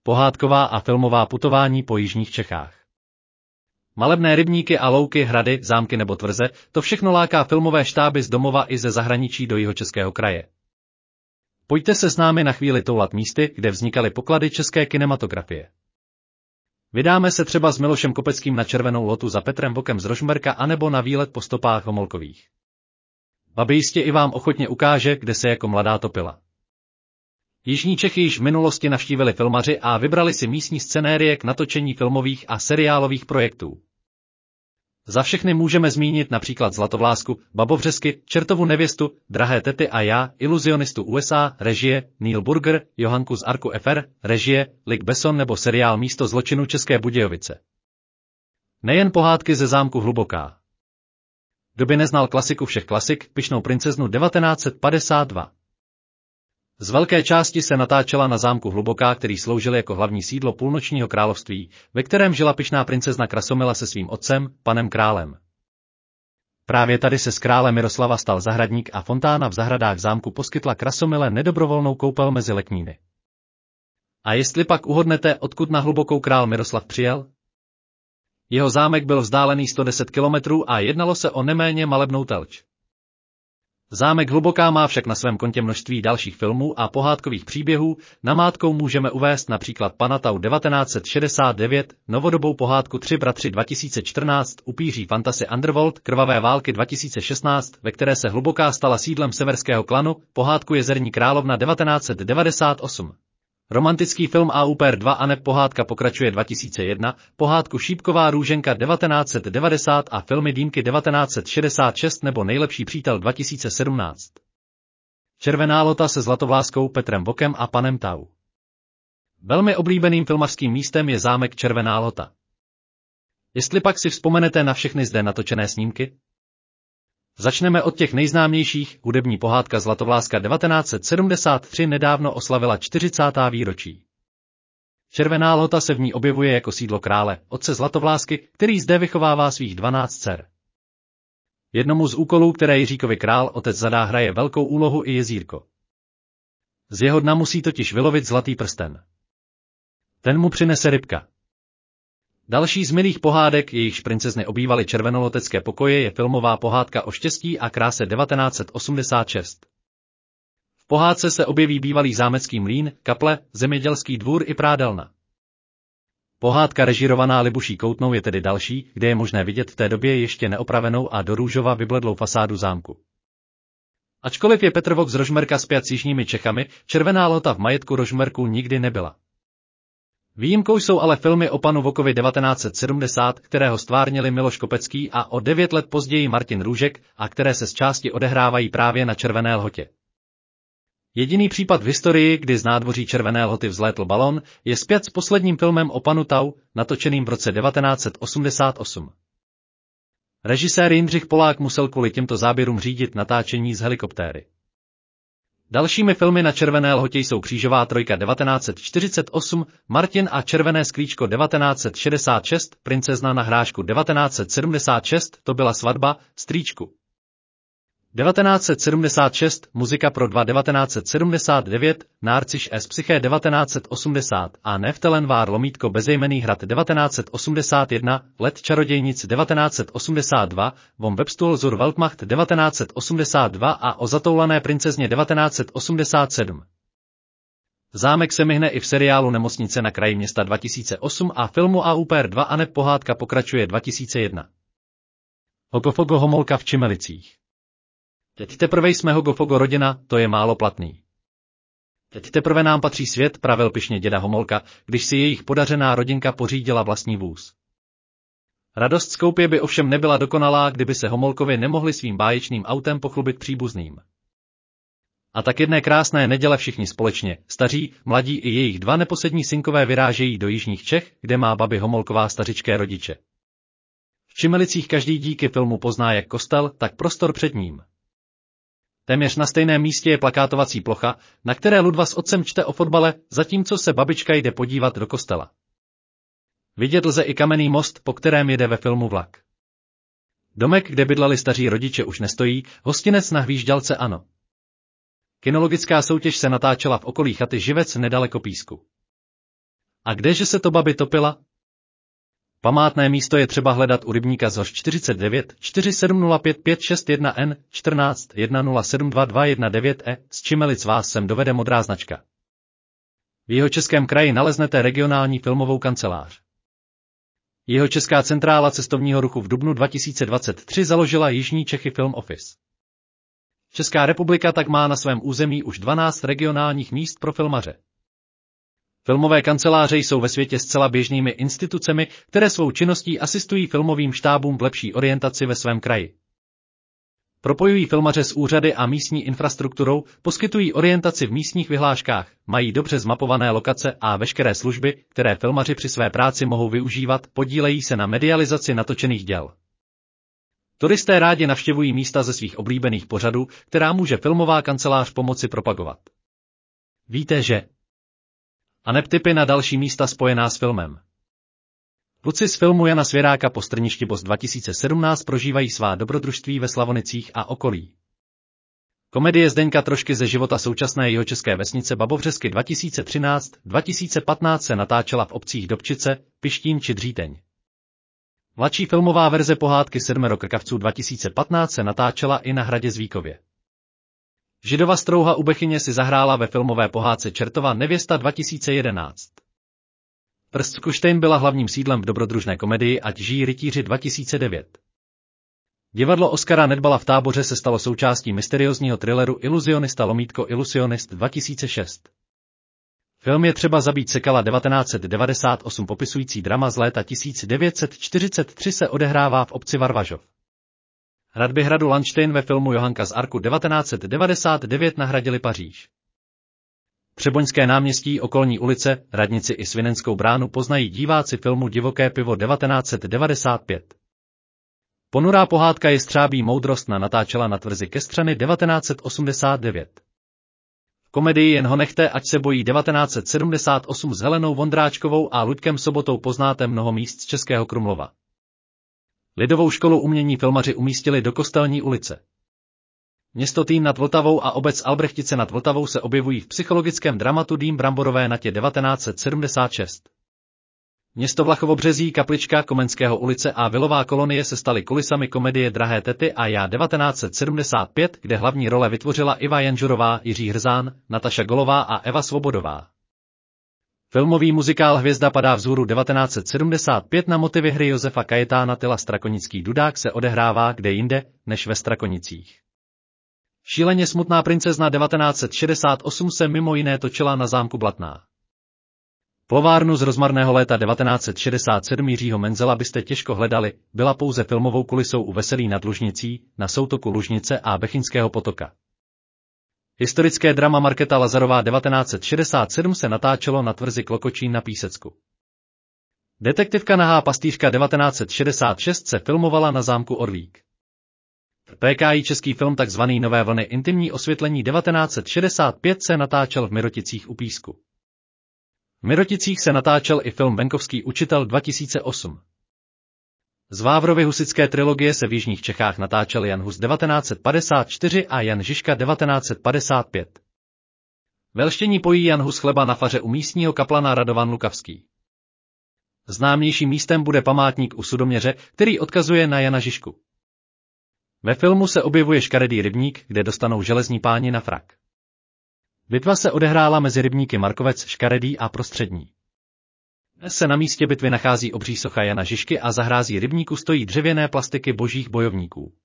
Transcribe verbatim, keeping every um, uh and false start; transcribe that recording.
pohádková a filmová putování po jižních Čechách. Malebné rybníky a louky, hrady, zámky nebo tvrze, to všechno láká filmové štáby z domova i ze zahraničí do Jihočeského kraje. Pojďte se s námi na chvíli toulat místy, kde vznikaly poklady české kinematografie. Vydáme se třeba s Milošem Kopeckým na Červenou lotu za Petrem Vokem z Rožmberka anebo na výlet po stopách Homolkových. Babi jistě i vám ochotně ukáže, kde se jako mladá topila. Jižní Čechy již v minulosti navštívili filmaři a vybrali si místní scenérie k natočení filmových a seriálových projektů. Za všechny můžeme zmínit například Zlatovlásku, Babovřesky, Čertovu nevěstu, Drahé tety a já, Iluzionistu U S A, režie, Neil Burger, Johanku z Arku F R, režie, Luc Besson nebo seriál Místo zločinu České Budějovice. Nejen pohádky ze zámku Hluboká. Kdo by neznal klasiku všech klasik, Pyšnou princeznu devatenáct set padesát dva. Z velké části se natáčela na zámku Hluboká, který sloužil jako hlavní sídlo půlnočního království, ve kterém žila pyšná princezna Krasomila se svým otcem, panem králem. Právě tady se z krále Miroslava stal zahradník a fontána v zahradách zámku poskytla Krasomile nedobrovolnou koupel mezi letníny. A jestli pak uhodnete, odkud na Hlubokou král Miroslav přijel? Jeho zámek byl vzdálený sto deset kilometrů a jednalo se o neméně malebnou telč. Zámek Hluboká má však na svém kontě množství dalších filmů a pohádkových příběhů, namátkou můžeme uvést například Panatau devatenáct set šedesát devět, novodobou pohádku Tři bratři dva tisíce čtrnáct, Upíří fantasy Underworld, Krvavé války dva tisíce šestnáct, ve které se Hluboká stala sídlem severského klanu, pohádku Jezerní královna devatenáct set devadesát osm. Romantický film A U P R dva aneb pohádka pokračuje dva tisíce jedna, pohádku Šípková růženka devatenáct set devadesát a filmy Dýmky devatenáct set šedesát šest nebo Nejlepší přítel dva tisíce sedmnáct. Červená lota se Zlatovláskou, Petrem Vokem a panem Tau. Velmi oblíbeným filmařským místem je zámek Červená lota. Jestli pak si vzpomenete na všechny zde natočené snímky? Začneme od těch nejznámějších. Hudební pohádka Zlatovláska devatenáct set sedmdesát tři nedávno oslavila čtyřicátá výročí. Červená lota se v ní objevuje jako sídlo krále, otce Zlatovlásky, který zde vychovává svých dvanáct dcer. Jednomu z úkolů, které Jiříkovi král otec zadá, hraje velkou úlohu i jezírko. Z jeho dna musí totiž vylovit zlatý prsten. Ten mu přinese rybka. Další z milých pohádek, jejichž princezny obývaly červenolotecké pokoje, je filmová pohádka o štěstí a kráse devatenáct set osmdesát šest. V pohádce se objeví bývalý zámecký mlýn, kaple, zemědělský dvůr i prádelna. Pohádka režírovaná Libuší Koutnou je tedy další, kde je možné vidět v té době ještě neopravenou a do růžova vybledlou fasádu zámku. Ačkoliv je Petr Vok z Rožmberka spjat s jižními Čechami, Červená lota v majetku Rožmberku nikdy nebyla. Výjimkou jsou ale filmy o panu Vokovi devatenáct set sedmdesát, kterého stvárnili Miloš Kopecký a o devět let později Martin Růžek, a které se z části odehrávají právě na Červené lhotě. Jediný případ v historii, kdy z nádvoří Červené lhoty vzlétl balon, je spjat s posledním filmem o panu Tau, natočeným v roce devatenáct set osmdesát osm. Režisér Jindřich Polák musel kvůli těmto záběrům řídit natáčení z helikoptéry. Dalšími filmy na Červené lhotě jsou Křížová trojka devatenáct set čtyřicet osm, Martin a červené sklíčko devatenáct set šedesát šest, Princezna na hrášku devatenáct set sedmdesát šest, To byla svatba, strýčku. devatenáct set sedmdesát šest, Muzika pro dva devatenáct set sedmdesát devět, Narciš s Psyché devatenáct set osmdesát a Neftelenvár lomítko Bezejmenný hrad devatenáct set osmdesát jedna, Let čarodějnic devatenáct set osmdesát dva, Vom Webstuhl zur Weltmacht devatenáct set osmdesát dva a O zatoulané princezně devatenáct set osmdesát sedm. Zámek se myhne i v seriálu Nemocnice na kraji města dva tisíce osm a filmu A U P R dva aneb pohádka pokračuje dva tisíce jedna. Hogofogo Homolka v Čimelicích. Teď teprve jsme Hogofogo rodina, to je málo platný. Teď teprve nám patří svět, pravil pyšně děda Homolka, když si jejich podařená rodinka pořídila vlastní vůz. Radost z koupě by ovšem nebyla dokonalá, kdyby se Homolkovi nemohli svým báječným autem pochlubit příbuzným. A tak jedné krásné neděle všichni společně, staří, mladí i jejich dva neposední synkové vyrážejí do jižních Čech, kde má babi Homolková stařičké rodiče. V Čimelicích každý díky filmu pozná jak kostel, tak prostor před ním. Téměř na stejném místě je plakátovací plocha, na které Ludva s otcem čte o fotbale, zatímco se babička jde podívat do kostela. Vidět lze i kamenný most, po kterém jede ve filmu vlak. Domek, kde bydleli staří rodiče, už nestojí, hostinec na Hvížďalce ano. Kinologická soutěž se natáčela v okolí chaty Živec nedaleko Písku. A kdeže se to babi topila? Památné místo je třeba hledat u rybníka Zoř čtyřicet devět čtyři sedm nula pět pět šest jedna N čtrnáct jedna nula sedm dva dva jedna devět E, z Čimelic vás sem dovede modrá značka. V Jihočeském kraji naleznete regionální filmovou kancelář. Jihočeská centrála cestovního ruchu v dubnu dva tisíce dvacet tři založila Jižní Čechy Film Office. Česká republika tak má na svém území už dvanáct regionálních míst pro filmaře. Filmové kanceláře jsou ve světě zcela běžnými institucemi, které svou činností asistují filmovým štábům v lepší orientaci ve svém kraji. Propojují filmaře s úřady a místní infrastrukturou, poskytují orientaci v místních vyhláškách, mají dobře zmapované lokace a veškeré služby, které filmaři při své práci mohou využívat, podílejí se na medializaci natočených děl. Turisté rádi navštěvují místa ze svých oblíbených pořadů, která může filmová kancelář pomoci propagovat. Víte, že? Aneb tipy na další místa spojená s filmem. Kluci z filmu Jana Svěráka Po Strništi Boss dva tisíce sedmnáct prožívají svá dobrodružství ve Slavonicích a okolí. Komedie Zdeňka Trošky ze života současné jihočeské vesnice Babovřesky dva tisíce třináct dva tisíce patnáct se natáčela v obcích Dobčice, Pištín či Dříteň. Mladší filmová verze pohádky Sedmero krkavců dva tisíce patnáct se natáčela i na Hradě Zvíkově. Židova Strouha u Bechyně si zahrála ve filmové pohádce Čertova nevěsta dva tisíce jedenáct. Prstkuštejn byla hlavním sídlem v dobrodružné komedii Ať žijí rytíři dva tisíce devět. Divadlo Oskara Nedbala v Táboře se stalo součástí mysteriózního thrilleru Iluzionista lomítko Ilusionist dva tisíce šest. Film Je třeba zabít Sekala devatenáct set devadesát osm popisující drama z léta tisíc devět set čtyřicet tři se odehrává v obci Varvažov. Hradby hradu Landštejn ve filmu Johanka z Arku devatenáct set devadesát devět nahradili Paříž. Třeboňské náměstí, okolní ulice, radnici i Svinenskou bránu poznají diváci filmu Divoké pivo devatenáct set devadesát pět. Ponurá pohádka Jestřábí moudrostna natáčela na tvrzi Kestřany devatenáct set osmdesát devět. V komedii Jen ho nechte, ať se bojí devatenáct set sedmdesát osm s Helenou Vondráčkovou a Luďkem Sobotou poznáte mnoho míst z Českého Krumlova. Lidovou školu umění filmaři umístili do Kostelní ulice. Město Týn nad Vltavou a obec Albrechtice nad Vltavou se objevují v psychologickém dramatu Dým Bramborové natě devatenáct set sedmdesát šest. Město Vlachovobřezí, Kaplička, Komenského ulice a Vilová kolonie se staly kulisami komedie Drahé tety a já devatenáct set sedmdesát pět, kde hlavní role vytvořila Iva Janžurová, Jiří Hrzán, Nataša Golová a Eva Svobodová. Filmový muzikál Hvězda padá vzhůru devatenáct set sedmdesát pět na motivy hry Josefa Kajetána Tyla Strakonický Dudák se odehrává kde jinde, než ve Strakonicích. Šíleně smutná princezna devatenáct set šedesát osm se mimo jiné točila na zámku Blatná. Plovárnu z rozmarného léta devatenáct set šedesát sedm Jiřího Menzela byste těžko hledali, byla pouze filmovou kulisou u Veselí nad Lužnicí, na soutoku Lužnice a Bechyňského potoka. Historické drama Markéta Lazarová devatenáct set šedesát sedm se natáčelo na tvrzi Klokočín na Písecku. Detektivka Nahá pastýřka devatenáct set šedesát šest se filmovala na zámku Orlík. P K I český film takzvaný Nové vlny intimní osvětlení devatenáct set šedesát pět se natáčel v Miroticích u Písku. V Miroticích se natáčel i film Venkovský učitel dva tisíce osm. Z Vávrovy husitské trilogie se v jižních Čechách natáčel Jan Hus devatenáct set padesát čtyři a Jan Žižka devatenáct set padesát pět. Velštění pojí Jan Hus chleba na faře u místního kaplana Radovan Lukavský. Známějším místem bude památník u Sudoměře, který odkazuje na Jana Žižku. Ve filmu se objevuje škaredý rybník, kde dostanou železní páni na frak. Bitva se odehrála mezi rybníky Markovec, Škaredý a Prostřední. Dnes se na místě bitvy nachází obří socha Jana Žižky a za hrází rybníku stojí dřevěné plastiky božích bojovníků.